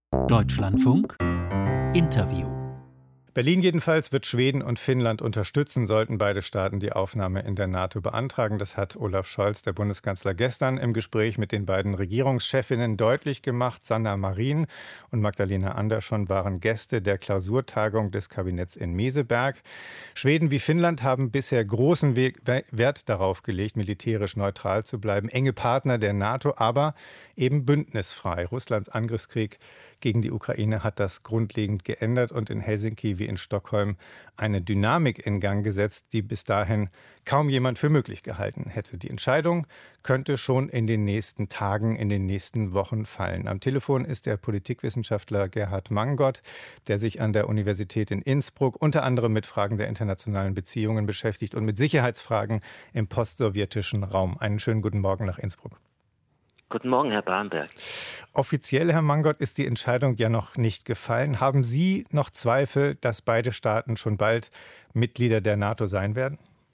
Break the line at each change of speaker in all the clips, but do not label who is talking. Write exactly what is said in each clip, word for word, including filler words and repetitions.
Deutschlandfunk Interview.
Berlin jedenfalls wird Schweden und Finnland unterstützen, sollten beide Staaten die Aufnahme in der NATO beantragen. Das hat Olaf Scholz, der Bundeskanzler, gestern im Gespräch mit den beiden Regierungschefinnen deutlich gemacht. Sanna Marin und Magdalena Andersson waren Gäste der Klausurtagung des Kabinetts in Meseberg. Schweden wie Finnland haben bisher großen Wert darauf gelegt, militärisch neutral zu bleiben, enge Partner der NATO, aber eben bündnisfrei. Russlands Angriffskrieg gegen die Ukraine hat das grundlegend geändert und in Helsinki wie in Stockholm eine Dynamik in Gang gesetzt, die bis dahin kaum jemand für möglich gehalten hätte. Die Entscheidung könnte schon in den nächsten Tagen, in den nächsten Wochen fallen. Am Telefon ist der Politikwissenschaftler Gerhard Mangot, der sich an der Universität in Innsbruck unter anderem mit Fragen der internationalen Beziehungen beschäftigt und mit Sicherheitsfragen im postsowjetischen Raum. Einen schönen guten Morgen nach Innsbruck.
Guten Morgen, Herr Bamberg.
Offiziell, Herr Mangot, ist die Entscheidung ja noch nicht gefallen. Haben Sie noch Zweifel, dass beide Staaten schon bald Mitglieder der NATO sein werden?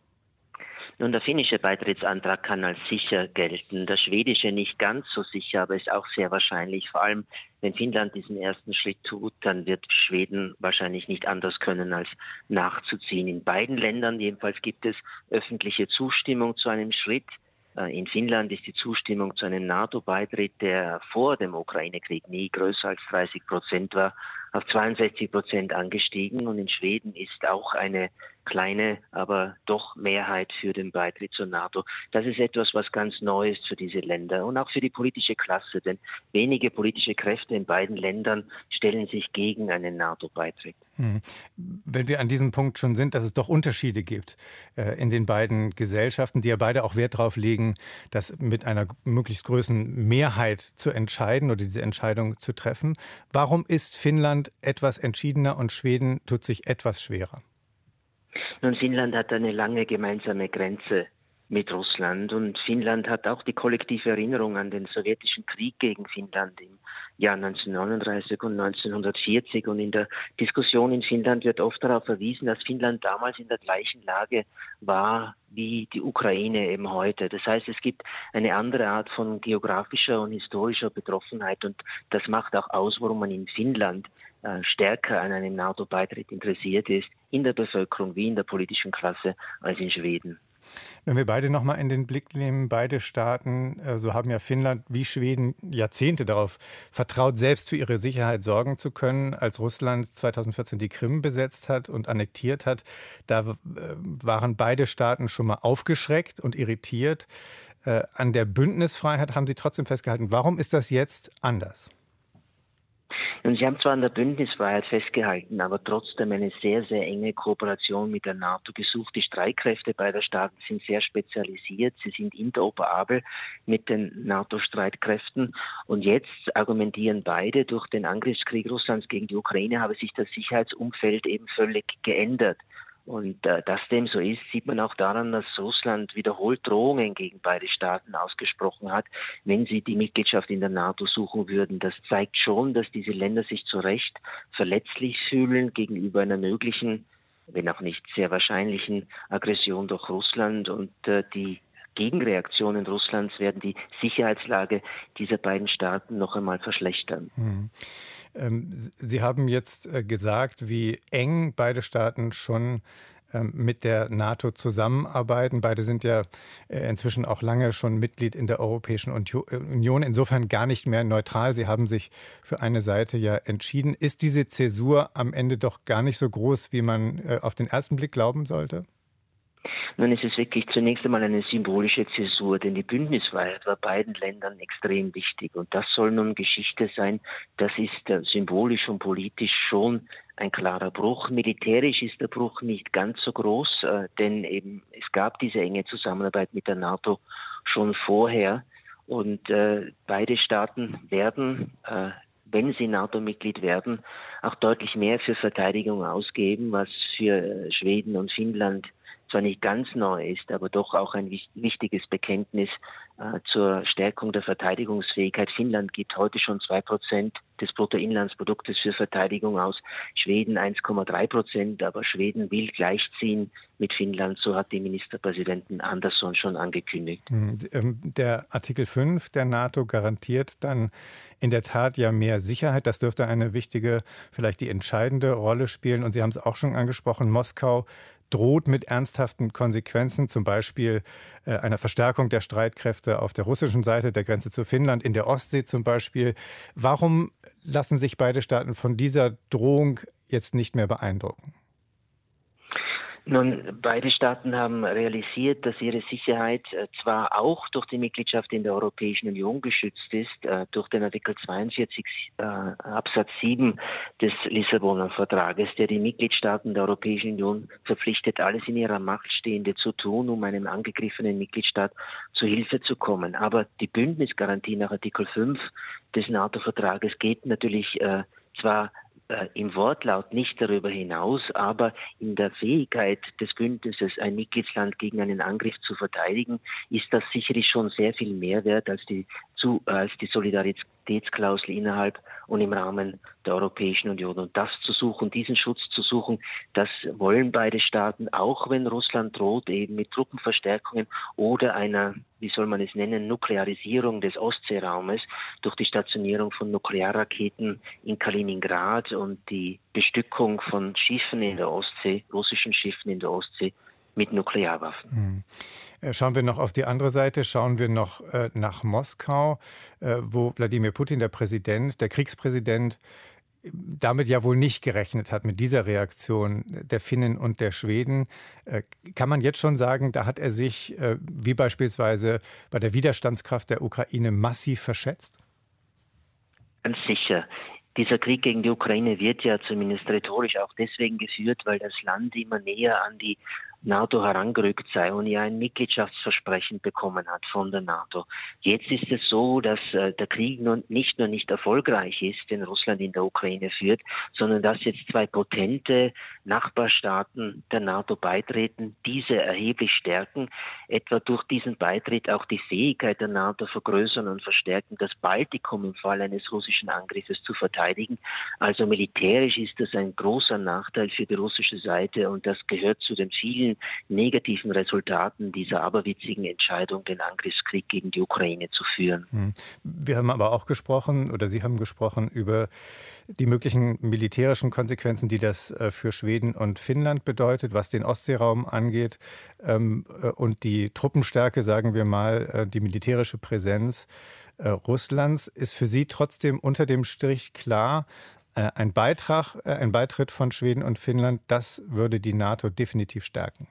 Nun, der finnische Beitrittsantrag kann als sicher gelten. Der schwedische nicht ganz so sicher, aber ist auch sehr wahrscheinlich. Vor allem, wenn Finnland diesen ersten Schritt tut, dann wird Schweden wahrscheinlich nicht anders können, als nachzuziehen. In beiden Ländern jedenfalls gibt es öffentliche Zustimmung zu einem Schritt. In Finnland ist die Zustimmung zu einem NATO-Beitritt, der vor dem Ukraine-Krieg nie größer als dreißig Prozent war, auf zweiundsechzig Prozent angestiegen. Und in Schweden ist auch eine kleine, aber doch Mehrheit für den Beitritt zur NATO. Das ist etwas, was ganz neu ist für diese Länder und auch für die politische Klasse, denn wenige politische Kräfte in beiden Ländern stellen sich gegen einen NATO-Beitritt.
Wenn wir an diesem Punkt schon sind, dass es doch Unterschiede gibt äh, in den beiden Gesellschaften, die ja beide auch Wert darauf legen, das mit einer möglichst großen Mehrheit zu entscheiden oder diese Entscheidung zu treffen. Warum ist Finnland etwas entschiedener und Schweden tut sich etwas schwerer?
Nun, Finnland hat eine lange gemeinsame Grenze mit Russland und Finnland hat auch die kollektive Erinnerung an den sowjetischen Krieg gegen Finnland im Jahr neunzehnhundertneununddreißig und neunzehnhundertvierzig. Und in der Diskussion in Finnland wird oft darauf verwiesen, dass Finnland damals in der gleichen Lage war wie die Ukraine eben heute. Das heißt, es gibt eine andere Art von geografischer und historischer Betroffenheit und das macht auch aus, warum man in Finnland äh, stärker an einem NATO-Beitritt interessiert ist, in der Bevölkerung wie in der politischen Klasse, als in Schweden.
Wenn wir beide noch mal in den Blick nehmen, beide Staaten, so haben ja Finnland wie Schweden Jahrzehnte darauf vertraut, selbst für ihre Sicherheit sorgen zu können. Als Russland zweitausendvierzehn die Krim besetzt hat und annektiert hat, da waren beide Staaten schon mal aufgeschreckt und irritiert. An der Bündnisfreiheit haben sie trotzdem festgehalten. Warum ist das jetzt anders?
Und sie haben zwar an der Bündnisfreiheit festgehalten, aber trotzdem eine sehr, sehr enge Kooperation mit der NATO gesucht. Die Streitkräfte beider Staaten sind sehr spezialisiert. Sie sind interoperabel mit den NATO-Streitkräften. Und jetzt argumentieren beide, durch den Angriffskrieg Russlands gegen die Ukraine habe sich das Sicherheitsumfeld eben völlig geändert. Und äh, dass dem so ist, sieht man auch daran, dass Russland wiederholt Drohungen gegen beide Staaten ausgesprochen hat, wenn sie die Mitgliedschaft in der NATO suchen würden. Das zeigt schon, dass diese Länder sich zu Recht verletzlich fühlen gegenüber einer möglichen, wenn auch nicht sehr wahrscheinlichen Aggression durch Russland. Und äh, die Gegenreaktionen Russlands werden die Sicherheitslage dieser beiden Staaten noch einmal verschlechtern.
Hm. Ähm, Sie haben jetzt äh, gesagt, wie eng beide Staaten schon ähm, mit der NATO zusammenarbeiten. Beide sind ja äh, inzwischen auch lange schon Mitglied in der Europäischen Union, insofern gar nicht mehr neutral. Sie haben sich für eine Seite ja entschieden. Ist diese Zäsur am Ende doch gar nicht so groß, wie man äh, auf den ersten Blick glauben sollte?
Nun ist es wirklich zunächst einmal eine symbolische Zäsur, denn die Bündnisfreiheit war beiden Ländern extrem wichtig. Und das soll nun Geschichte sein. Das ist äh, symbolisch und politisch schon ein klarer Bruch. Militärisch ist der Bruch nicht ganz so groß, äh, denn eben es gab diese enge Zusammenarbeit mit der NATO schon vorher. Und äh, beide Staaten werden, äh, wenn sie NATO-Mitglied werden, auch deutlich mehr für Verteidigung ausgeben, was für äh, Schweden und Finnland zwar nicht ganz neu ist, aber doch auch ein wichtiges Bekenntnis äh, zur Stärkung der Verteidigungsfähigkeit. Finnland gibt heute schon zwei Prozent des Bruttoinlandsproduktes für Verteidigung aus, Schweden eins Komma drei Prozent, aber Schweden will gleichziehen mit Finnland, so hat die Ministerpräsidentin Andersson schon angekündigt.
Der Artikel fünf der NATO garantiert dann in der Tat ja mehr Sicherheit. Das dürfte eine wichtige, vielleicht die entscheidende Rolle spielen. Und Sie haben es auch schon angesprochen, Moskau droht mit ernsthaften Konsequenzen, zum Beispiel äh, einer Verstärkung der Streitkräfte auf der russischen Seite der Grenze zu Finnland, in der Ostsee zum Beispiel. Warum lassen sich beide Staaten von dieser Drohung jetzt nicht mehr beeindrucken?
Nun, beide Staaten haben realisiert, dass ihre Sicherheit äh, zwar auch durch die Mitgliedschaft in der Europäischen Union geschützt ist, äh, durch den Artikel zweiundvierzig äh, Absatz sieben des Lissabonner Vertrages, der die Mitgliedstaaten der Europäischen Union verpflichtet, alles in ihrer Macht Stehende zu tun, um einem angegriffenen Mitgliedstaat zu Hilfe zu kommen. Aber die Bündnisgarantie nach Artikel fünf des NATO-Vertrages geht natürlich äh, zwar im Wortlaut nicht darüber hinaus, aber in der Fähigkeit des Bündnisses, ein Mitgliedsland gegen einen Angriff zu verteidigen, ist das sicherlich schon sehr viel mehr wert als die, zu, als die Solidaritätsklausel innerhalb und im Rahmen der Europäischen Union. Und das zu suchen, diesen Schutz zu suchen, das wollen beide Staaten, auch wenn Russland droht, eben mit Truppenverstärkungen oder einer, wie soll man es nennen, Nuklearisierung des Ostseeraumes durch die Stationierung von Nuklearraketen in Kaliningrad und die Bestückung von Schiffen in der Ostsee, russischen Schiffen in der Ostsee, mit Nuklearwaffen.
Hm. Schauen wir noch auf die andere Seite, schauen wir noch äh, nach Moskau, äh, wo Wladimir Putin, der Präsident, der Kriegspräsident, damit ja wohl nicht gerechnet hat, mit dieser Reaktion der Finnen und der Schweden. Äh, kann man jetzt schon sagen, da hat er sich, äh, wie beispielsweise bei der Widerstandskraft der Ukraine, massiv verschätzt?
Ganz sicher. Dieser Krieg gegen die Ukraine wird ja zumindest rhetorisch auch deswegen geführt, weil das Land immer näher an die NATO herangerückt sei und ja ein Mitgliedschaftsversprechen bekommen hat von der NATO. Jetzt ist es so, dass äh, der Krieg nun nicht nur nicht erfolgreich ist, den Russland in der Ukraine führt, sondern dass jetzt zwei potente Nachbarstaaten der NATO beitreten, diese erheblich stärken, etwa durch diesen Beitritt auch die Fähigkeit der NATO vergrößern und verstärken, das Baltikum im Fall eines russischen Angriffes zu verteidigen. Also militärisch ist das ein großer Nachteil für die russische Seite und das gehört zu den vielen negativen Resultaten dieser aberwitzigen Entscheidung, den Angriffskrieg gegen die Ukraine zu führen.
Wir haben aber auch gesprochen, oder Sie haben gesprochen, über die möglichen militärischen Konsequenzen, die das für Schweden und Finnland bedeutet, was den Ostseeraum angeht, und die Truppenstärke, sagen wir mal, die militärische Präsenz Russlands. Ist für Sie trotzdem unter dem Strich klar, Ein Beitrag, ein Beitritt von Schweden und Finnland, das würde die NATO definitiv stärken?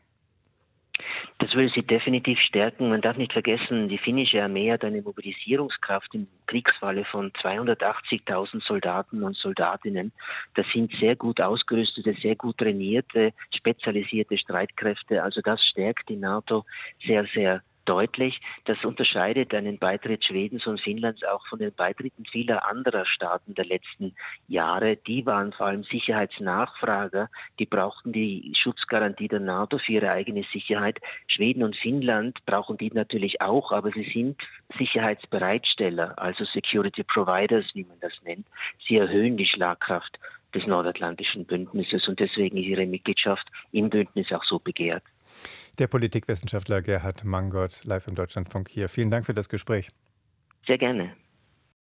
Das würde sie definitiv stärken. Man darf nicht vergessen, die finnische Armee hat eine Mobilisierungskraft im Kriegsfalle von zweihundertachtzigtausend Soldaten und Soldatinnen. Das sind sehr gut ausgerüstete, sehr gut trainierte, spezialisierte Streitkräfte. Also das stärkt die NATO sehr, sehr deutlich. Das unterscheidet einen Beitritt Schwedens und Finnlands auch von den Beitritten vieler anderer Staaten der letzten Jahre. Die waren vor allem Sicherheitsnachfrager. Die brauchten die Schutzgarantie der NATO für ihre eigene Sicherheit. Schweden und Finnland brauchen die natürlich auch, aber sie sind Sicherheitsbereitsteller, also Security Providers, wie man das nennt. Sie erhöhen die Schlagkraft des Nordatlantischen Bündnisses und deswegen ist ihre Mitgliedschaft im Bündnis auch so begehrt.
Der Politikwissenschaftler Gerhard Mangold, live im Deutschlandfunk hier. Vielen Dank für das Gespräch.
Sehr gerne.